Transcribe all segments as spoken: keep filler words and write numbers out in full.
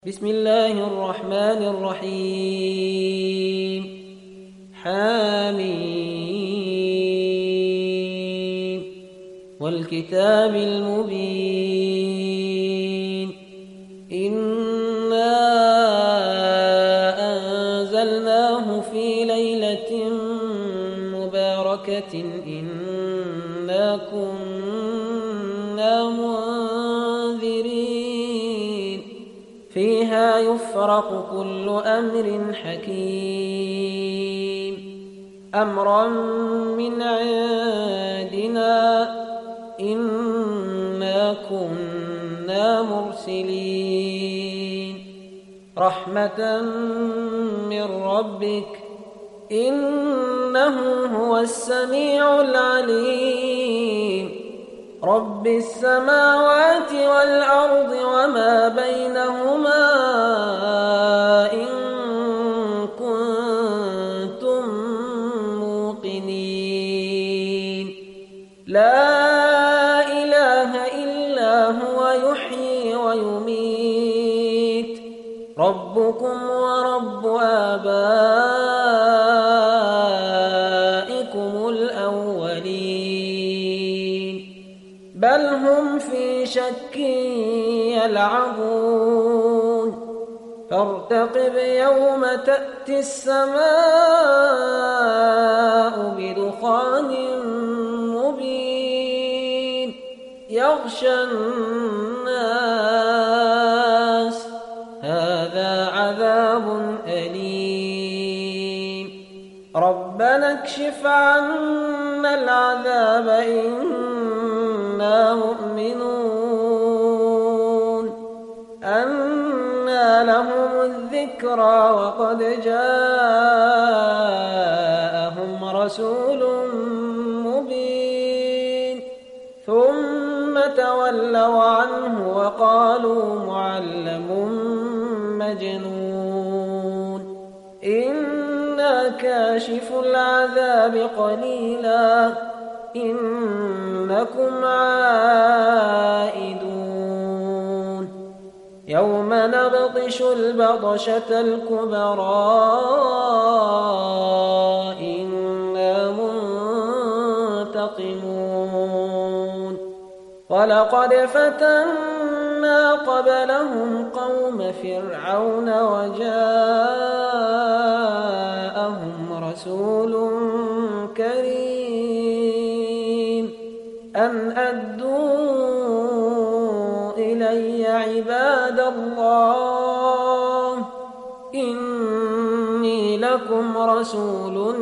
بسم الله الرحمن الرحيم حميم والكتاب المبين إنا أنزلناه في ليلة مباركة إنا كنا منذرين فيها يفرق كل أمر حكيم أمرا من عندنا إنا كنا مرسلين رحمة من ربك إنه هو السميع العليم رب السماوات والأرض وما بينهما إن كنتم موقنين لا إله إلا هو يحيي ويميت ربكم ورب آبائكم الأولين بل هم في شك يلعبون فارتقب يوم تأتي السماء بدخان مبين يغشى الناس هذا عذاب أليم ربنا اكشف عنا العذاب إنا مؤمنون أنى لهم الذكرى وقد جاءهم رسول مبين ثم تولوا عنه وقالوا معلم مجنون إنا كاشف العذاب قليلا إنكم عائدون يوم نبطش البطشة الكبرى إنا منتقمون ولقد فتنا قبلهم قوم فرعون وجاءهم رسول كريم أن أدوا إلي عباد الله إني لكم رسول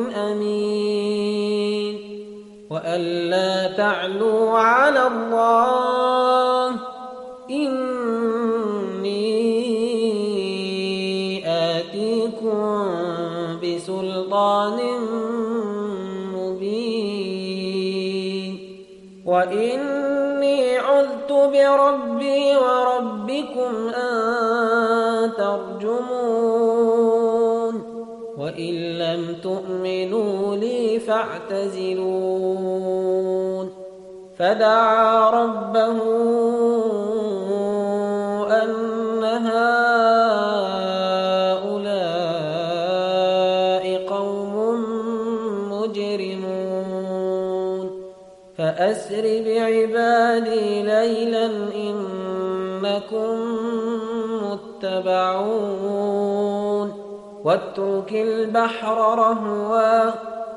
أمين وأن لا تعلوا على الله إني آتيكم بسلطان مبين وإني عذت بربي وربكم أن ترجمون وإن لم تؤمنوا لي فاعتزلون فدعا ربه أن هؤلاء قوم مجرمون فأسر بعبادي ليلا إنكم متبعون واترك البحر رهوا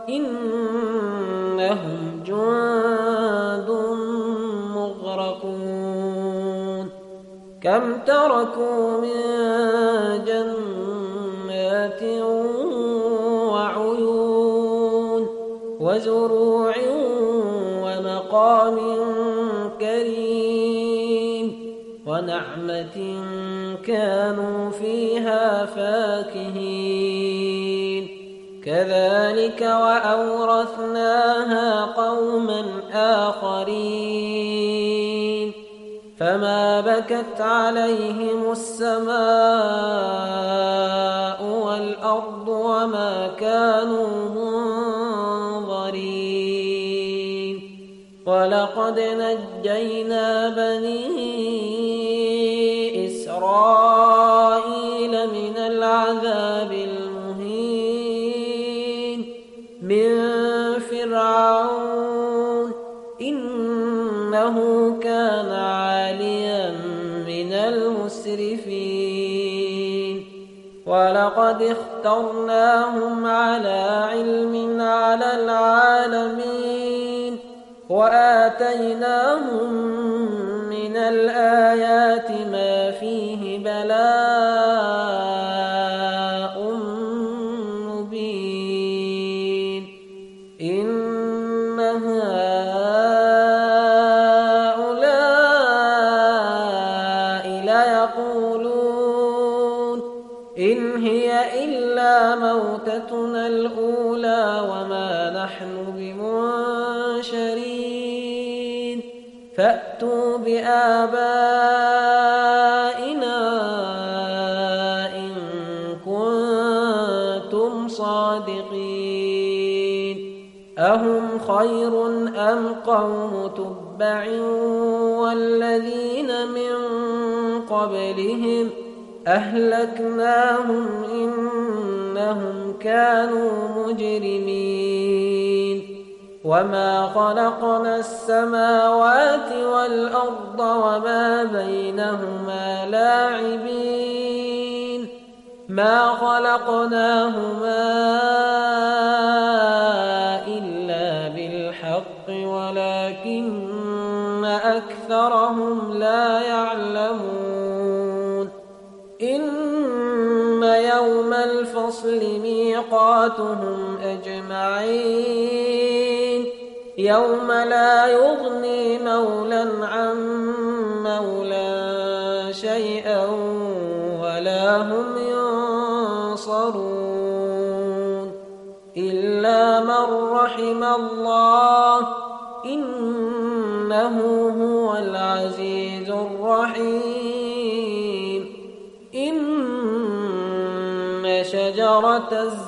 إنهم جند مغرقون كم تركوا من جنات وعيون وزروع ومقام كريم ونعمة كانوا فيها فاكهين كذلك وأورثناها قوما آخرين فما بكت عليهم السماء والأرض وما كانوا منظرين ولقد نجينا بني إسرائيل ولقد اخترناهم على علم على العالمين وآتيناهم من الآيات ما فيه بلاء مبين إن هؤلاء ليقولون إن هي إلا موتتنا الأولى وما نحن بمنشرين فأتوا بآبائنا إن كنتم صادقين أهم خير أم قوم تبع والذين من قبلهم أهلكناهم إنهم كانوا مجرمين وما خلقنا السماوات والأرض وما بينهما لاعبين ما خلقناهما إلا بالحق ولكن أكثرهم لا يعلمون إن يوم الفصل ميقاتهم أجمعين يوم لا يغني مولى عن مولى شيئا ولا هم ينصرون إلا من رحم الله إنه هو العزيز الرحيم إن شجرة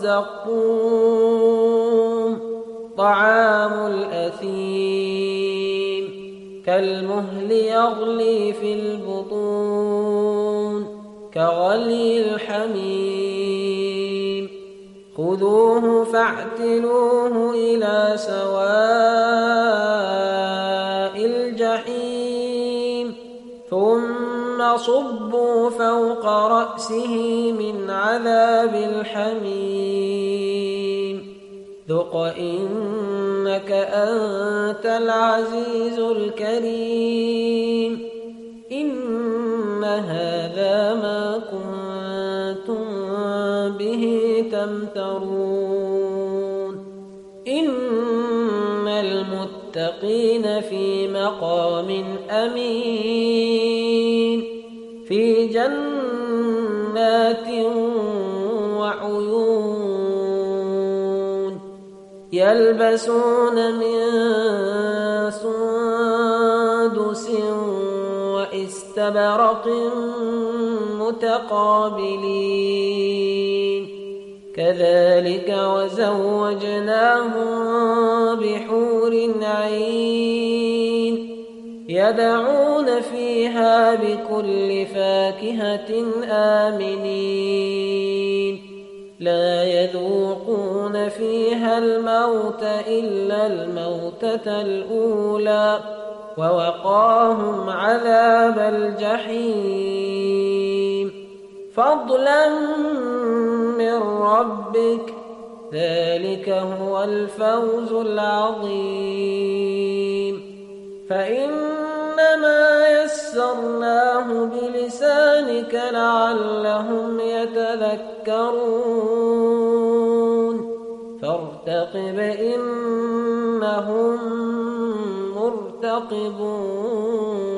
الزقوم طعام الأثيم كالمهل يغلي في البطون كغلي الحميم خذوه فاعتلوه إلى سواء الجحيم ثم صبوا فوق رأسه من عذاب الحميم ذق إنك أنت العزيز الكريم إن هذا ما كنتم به تمترون إن المتقين في مقام أمين في جنات وعيون يلبسون من سندس واستبرق متقابلين كذلك وزوجناهم بحور عين يدعون فيها بكل فاكهة آمنين لا يذوقون فيها الموت إلا الموتة الأولى ووقاهم عذاب الجحيم فضلا من ربك ذلك هو الفوز العظيم فإنما يسرناه بلسانك لعلهم يتذكرون فارتقب إنهم مرتقبون